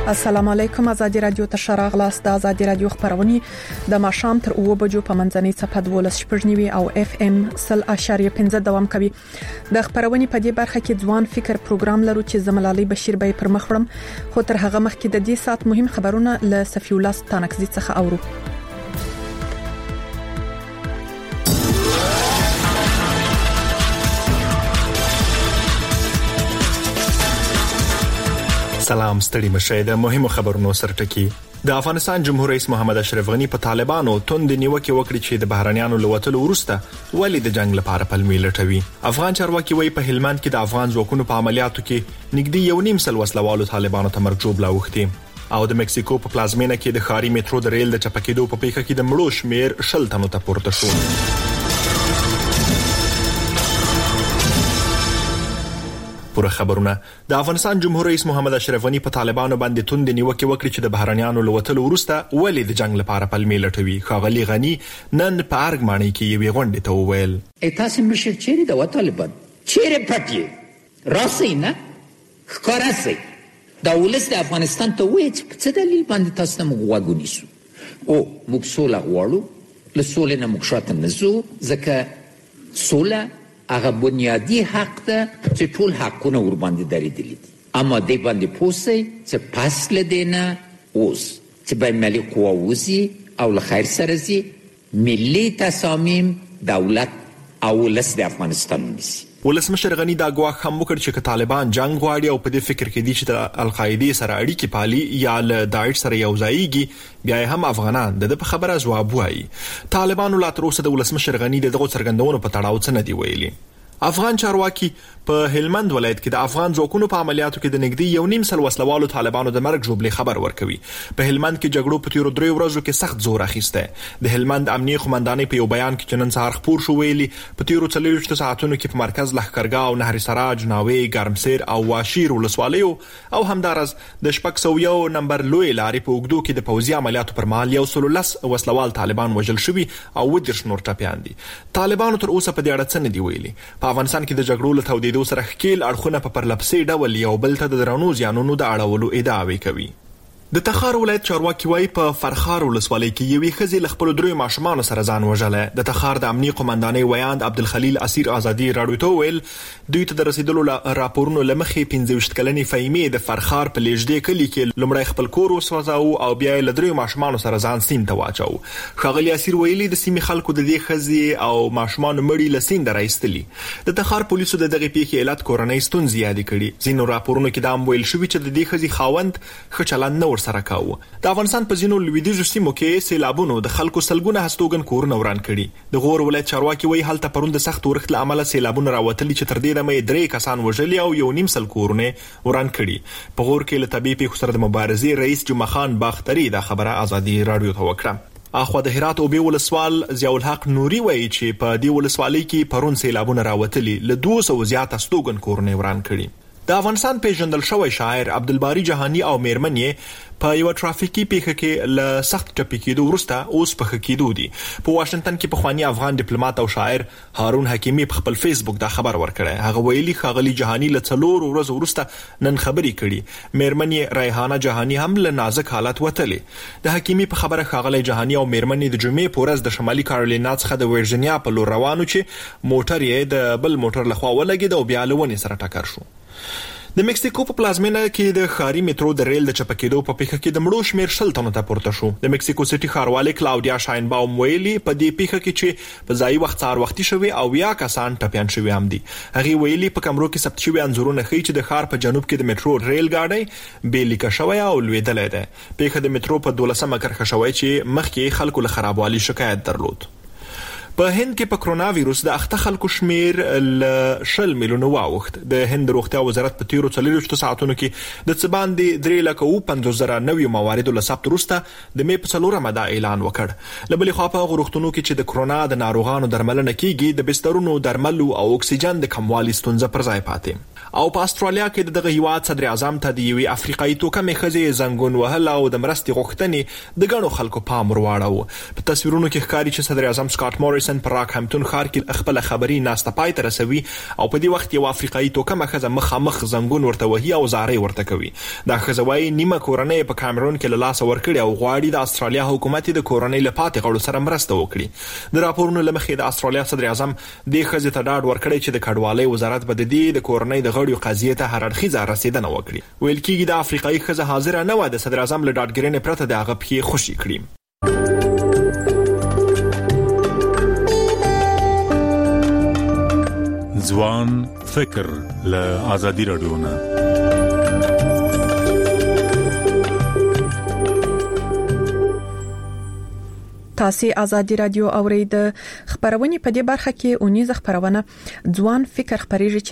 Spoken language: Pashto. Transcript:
السلام علیکم. ازادي رادیو ته شراغلاس د ازادي رادیو خبرونه د ماشام تر 2 بجو په منځنۍ صفحه 12.9 او FM 0.15 دوام کوي. د خبرونه په دې برخه کې ځوان فکر پروګرام لرو چې زملالي بشیر به پر مخ وړم، خو تر هغه مخکې د دې سات مهم خبرونه له صفی الله ستانکزی څخه اورو. سلام، ستړي مشه. د مهمو خبرونو سرټکی. د افغانستان جمهور رئیس محمد اشرف غنی په طالبانو توند نیوکه وکړي چې د بهرانيانو لوتلو وروسته ولې د جنگ لپاره پلمې لټوي. افغان چارواکي وایي په هلمند کې د افغان ځواکونو په عملیاتو کې نږدې 1.5 سل وسلوالو طالبانو ته مرګ جوړ لاوښتي. او د مکسیکو په پلازمینه کې د ښاري میټرو د ریل د چپکېدو په پیښه کې د مړو شمیر 10 تنو ته پورته شو. پوره خبرونه. د افغانستان جمهور رئیس محمد اشرف غنی په طالبانو باندې توند نیوکه وکړي چې د بهرانيانو لوتلو وروسته ولې د جنگ لپاره پلمې لټوي. ښاغلي غنی نن په ارګماني کې یوې غونډې ته وویل: تاسو مشر چیرې د طالبان چیرې پټي راسي نه ښکاراسي دا ولس د افغانستان ته وایي چې په څه دلیل باندې تاسو ته موږ وګونیسو او موږ سوله غواړو، له سولې نه موږ شاته نه ځو، ځکه سوله هغه بنیادی حق ده چې ټول حقونه ور باندې درېدلي دي. اما دې باندې پوسي چې پاس لدينه اوس چې به ملي قوا وزي او له خیر سره زی ملي تصامیم دولت او ولس د افغانستان نشي. ولسمشر غنی دا ګواښ هم وکړ چې طالبان جنگ غواړي او په دې فکر کې دي چې د القاعده سره اړیکې پالي یا له داعش سره یو ځایږي، بیا هم افغانان د په خبره ځواب وایي. طالبانو لا تر اوسه د ولسمشر غنی دغه څرګندونو په تړاو څه نه دی ویلي. افغان چارواکي په هلمند ولایت کې د افغان ځواکونو په عملیاتو کې د نږدې 1.5 سل وسلوالو طالبانو د مرګ جوړلې خبر ورکوي. په هلمند کې جګړو په تیرو 3 ورځو کې سخت زور اخیسته. د هلمند امنیه قومندانۍ په یو بیان کې نن سهار خبر شو ویلي په تیرو 40 ساعتونو کې په مرکز لښکرګاه او نهر سراج، ناوې، ګرمسیر او واشیر ولسوالیو او همدارس د 601 نمبر لوی لارې په اوږدو کې د پوځي عملیاتو پر مهال 110 وسلوال طالبان وژل شوي او 10 نور ټپيان دي. طالبانو تر اوسه په دې اړه څه نه دی ویلي. په افغانستان کې د جګړو له تودېدو سره ښکیل اړخونه په پرلپسې ډول یو بل ته د درنو زیانونو د اړولو ادعاوې کوي. د تخار ولایت چارواکي وایي په فرخار ولسوالۍ کې یوې ښځې له خپلو 3 ماشومانو سره ځان وژلی. د تخار د امنیه قومندانۍ ویاند عبدالخلیل اسیر ازادي راډیو ته وویل دوی ته د رسیدلو راپورونو له مخې 25 کلنې فهیمې د فرخار په لیږدې کلي کې لومړی خپل کور وسوځاوه او بیا یې له 3 ماشومانو سره ځان سیند ته واچاوه. ښاغلي اسیر ویلي د سیمې خلکو د دې ښځې او ماشومانو مړي له سینده راایستلي. د تخار پولیسو د دغې پیښې علت کورنۍ ستونزې یادې کړي. ځینو راپورونو کې دا هم ویل شوي چې د دې ښځې خاوند ښه چلند نه ورسره کاوه. د افغانستان په ځینو لویدیځو سیمو کې سیلابونو د خلکو سلګونه هستوګن کورونه وران کړي. د غور ولایت چارواکي وایي هلته پرون د سخت اورښت له امله سیلابونه راوتلي چې تر دې دمه 3 کسان وژلي او 1.5 سل کورونه وران کړي. په غور کې له طبيعي پیښو سره د مبارزې رئیس جمعه خان باختري دا خبره ازادي راډیو ته وکړه. اخو د هرات او بي ولسوال ضیاء الحق نوري وایي چې په دې ولسوالۍ کې پرون سیلابونه راوتلي له 200 زیات هستوګن کورونه وران کړي. د افغانستان پیژندل شوی شاعر عبدالباری جهانی او میرمن یې په یو ټرافیکي پیښه کې له سخت ټپي کېدو وروسته اوس په ښه کېدو دي. په واشنگټن کې پخوانی افغان ډیپلوماټ او شاعر هارون حکیمي په خپل فیسبوک دا خبر ورکړی. هغه ویلي ښاغلي جهانی له 4 ورځو وروسته نن خبرې کړي. میرمن یې ریحانه جهانی هم له نازک حالت وتلې. د حکیمي په خبره ښاغلي جهانی او میرمن د جمعې په ورځ د شمالي کارولینا څخه د ورجینیا په لور روانو چې موټر یې د بل موټر لخوا ولګید او بیا له ونې سره ټکر شو. د مکسیکو په پلازمینه کې د ښاري میټرو د ریل د چپکېدو په پیښه کې د مړو شمیر 10 تنو ته پورته شو. د مکسیکو سټي ښاروالۍ کلاودیا شاینباوم ویلي په دې پیښه کې چې په ځایي وخت سهار وختي شوی او 10 کسان ټپيان شوي هم دي. هغه ویلي په کمرو کې ثبت شوی انځورونه ښیي چې د ښار په جنوب کې د میټرو ریل ګاډۍ بې لیکه شوی او لوېدلې ده. پیښه د میټرو په 12مه کرښه شوی چې مخکې خلکو له خرابوالي شکایت درلود. په هند کې په کرونا وایروس د اخته خلکو شمیر ل 10 میلیونه واوښت. د هند روغتیا وزارت په تیرو 40 ساعتونو کې د څه باندې 3,50,000 نوي مواردو له ثبت وروسته د مې په 4مه دا اعلان وکړ. له بلې خوا په هغو روغتونونو کې چې د کرونا د ناروغانو درملنه کیږي د بسترونو، درملو او اکسیجن د کموالي ستونزه پر ځای پاتې. او په استرالیا کې دغه هیواد صدر اعظم ته د یوې افریقایي توکمې ښځې زنګون وهل او د مرستې غوښتنې د ګڼو خلکو پام ور واړاوه. په تصویرونو کې ښکاري چې صدر اعظم سکاټ مورس هاریسن پر راکهمتون ښار کې خپل خبري ناسته پای ته رسوي او په دې وخت یو افریقایي توکمه ښځه مخامخ زنګون ورته وهي او زارۍ ورته کوي. دا ښځه وايي نیمه کورنۍ په کامرون کې له لاسه ورکړي او غواړي د استرالیا حکومت د کورنۍ له پاتې غړو سره مرسته وکړي. د راپورونو لمخې د استرالیا صدر اعظم د ښځې ته ډاډ ورکړي چې د کډوالۍ وزارت به د دې د کورنۍ د غړو قضیې ته هر اړخیزه رسیدنه وکړي. ویل کېږي د افریقایي ښځه حاضر نه و د صدر اعظم له ډاډګرنې پرته د هغه پښې خوشي کړي. ځوان فکر له آزادي رادیو نه. تاسو آزادي رادیو اورید. خبرونه په دې برخه کې اونیزه خبرونه ځوان فکر خبريږي